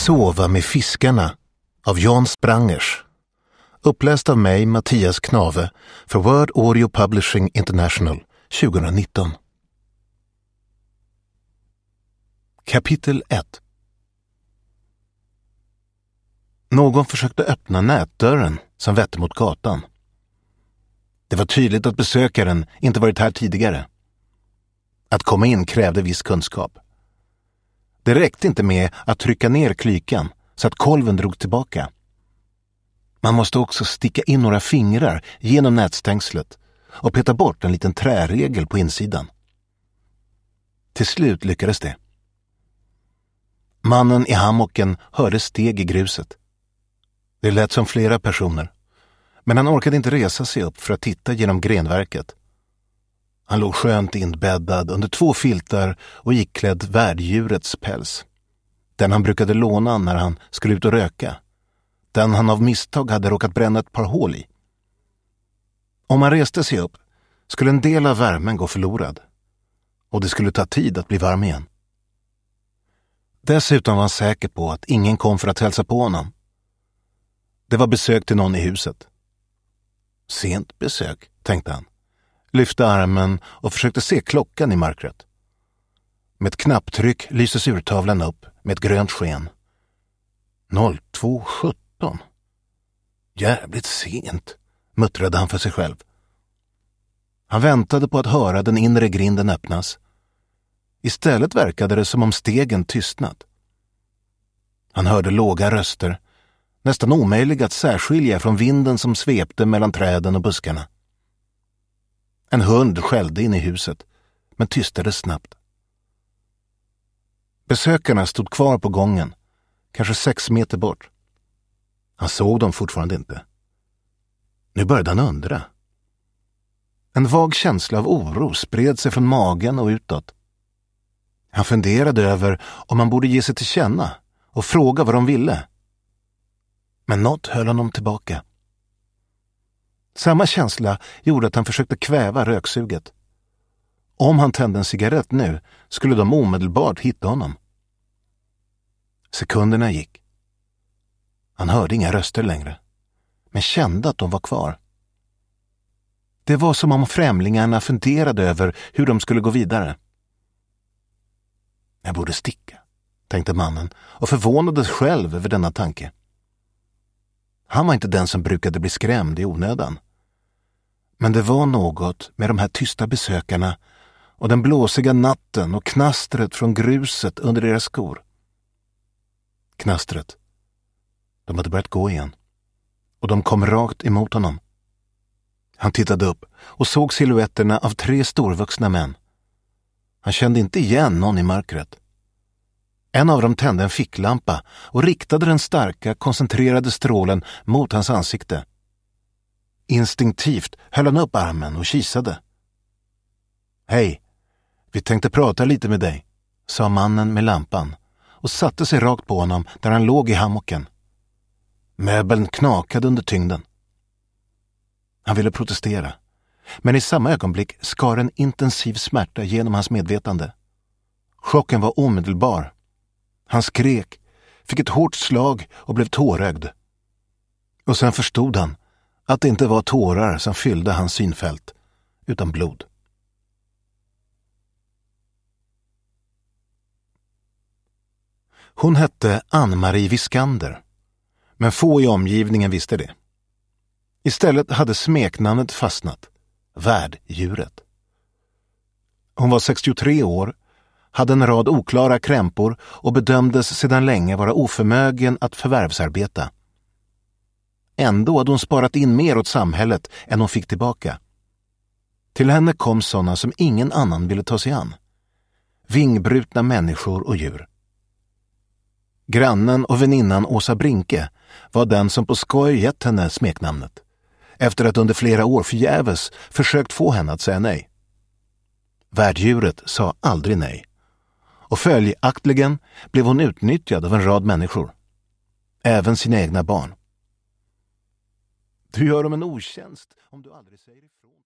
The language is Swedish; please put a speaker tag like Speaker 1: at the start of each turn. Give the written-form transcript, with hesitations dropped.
Speaker 1: Sova med fiskarna av Jan Sprangers. Uppläst av mig, Mattias Knave, för Word Audio Publishing International 2019. Kapitel 1. Någon försökte öppna nätdörren som vette mot gatan. Det var tydligt att besökaren inte varit här tidigare. Att komma in krävde viss kunskap. Det räckte inte med att trycka ner klykan så att kolven drog tillbaka. Man måste också sticka in några fingrar genom nätstängslet och peta bort en liten träregel på insidan. Till slut lyckades det. Mannen i hammocken hörde steg i gruset. Det lät som flera personer, men han orkade inte resa sig upp för att titta genom grenverket. Han låg skönt inbäddad under 2 filtar och iklädd värddjurets päls. Den han brukade låna när han skulle ut och röka. Den han av misstag hade råkat bränna ett par hål i. Om han reste sig upp skulle en del av värmen gå förlorad. Och det skulle ta tid att bli varm igen. Dessutom var han säker på att ingen kom för att hälsa på honom. Det var besök till någon i huset. Sent besök, tänkte han. Lyfte armen och försökte se klockan i mörkret. Med ett knapptryck lyses urtavlan upp med ett grönt sken. 02:17. Jävligt sent, muttrade han för sig själv. Han väntade på att höra den inre grinden öppnas. Istället verkade det som om stegen tystnat. Han hörde låga röster, nästan omöjliga att särskilja från vinden som svepte mellan träden och buskarna. En hund skällde in i huset, men tystade snabbt. Besökarna stod kvar på gången, kanske 6 meter bort. Han såg dem fortfarande inte. Nu började han undra. En vag känsla av oro spred sig från magen och utåt. Han funderade över om han borde ge sig till känna och fråga vad de ville. Men något höll honom tillbaka. Samma känsla gjorde att han försökte kväva röksuget. Om han tände en cigarett nu skulle de omedelbart hitta honom. Sekunderna gick. Han hörde inga röster längre, men kände att de var kvar. Det var som om främlingarna funderade över hur de skulle gå vidare. Jag borde sticka, tänkte mannen och förvånades själv över denna tanke. Han var inte den som brukade bli skrämd i onödan. Men det var något med de här tysta besökarna och den blåsiga natten och knastret från gruset under deras skor. Knastret. De hade börjat gå igen. Och de kom rakt emot honom. Han tittade upp och såg silhuetterna av 3 storvuxna män. Han kände inte igen någon i mörkret. En av dem tände en ficklampa och riktade den starka, koncentrerade strålen mot hans ansikte. Instinktivt höll han upp armen och kisade. Hej, vi tänkte prata lite med dig, sa mannen med lampan och satte sig rakt på honom där han låg i hammocken. Möbeln knakade under tyngden. Han ville protestera, men i samma ögonblick skar en intensiv smärta genom hans medvetande. Chocken var omedelbar. Han skrek, fick ett hårt slag och blev tårögd. Och sen förstod han att det inte var tårar som fyllde hans synfält, utan blod. Hon hette Ann-Marie Viskander, men få i omgivningen visste det. Istället hade smeknamnet fastnat, värddjuret. Hon var 63 år, hade en rad oklara krämpor och bedömdes sedan länge vara oförmögen att förvärvsarbeta. Ändå hade hon sparat in mer åt samhället än hon fick tillbaka. Till henne kom sådana som ingen annan ville ta sig an. Vingbrutna människor och djur. Grannen och väninnan Åsa Brinke var den som på skoj gett henne smeknamnet, efter att under flera år förgäves försökt få henne att säga nej. Värddjuret sa aldrig nej, och följaktligen blev hon utnyttjad av en rad människor, även sina egna barn. Du gör dem en otjänst om du aldrig säger ifrån.